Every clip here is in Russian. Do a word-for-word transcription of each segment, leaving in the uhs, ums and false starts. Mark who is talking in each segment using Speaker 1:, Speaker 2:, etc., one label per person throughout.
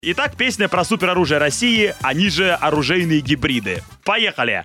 Speaker 1: Итак, песня про супероружие России, они же оружейные гибриды. Поехали!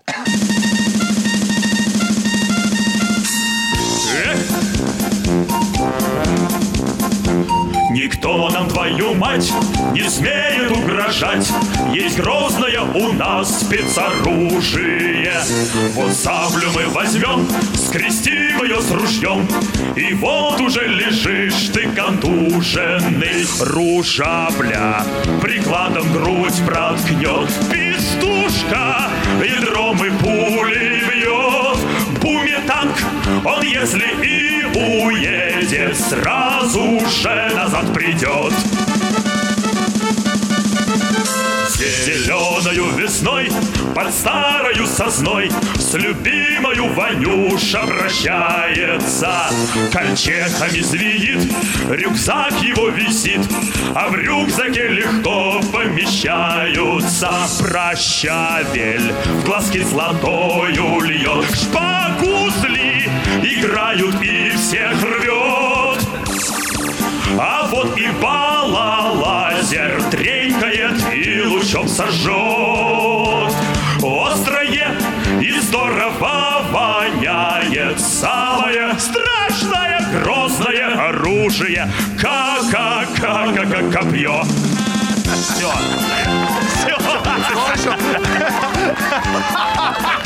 Speaker 1: Никто нам, твою мать, не смеет угрожать. Есть грозное у нас спецоружие. Вот саблю мы возьмем, скрестим ее с ружьем, и вот уже лежишь ты контуженный. Ружабля прикладом грудь проткнет, пистушка ядром и пулей бьет. Буметанк, он если и уедет, сразу же назад придет. Зеленою весной под старою сосной с любимою Ванюша прощается. Кольчехами звенит, рюкзак его висит, а в рюкзаке легко помещаются. Прощавель в глазки золотою льет, шпагузли играют и всех рвет. А вот и балалазер тренькает и лучом сожжет. Острое и здорово воняет самое страшное, грозное оружие, как копье. Все. Все.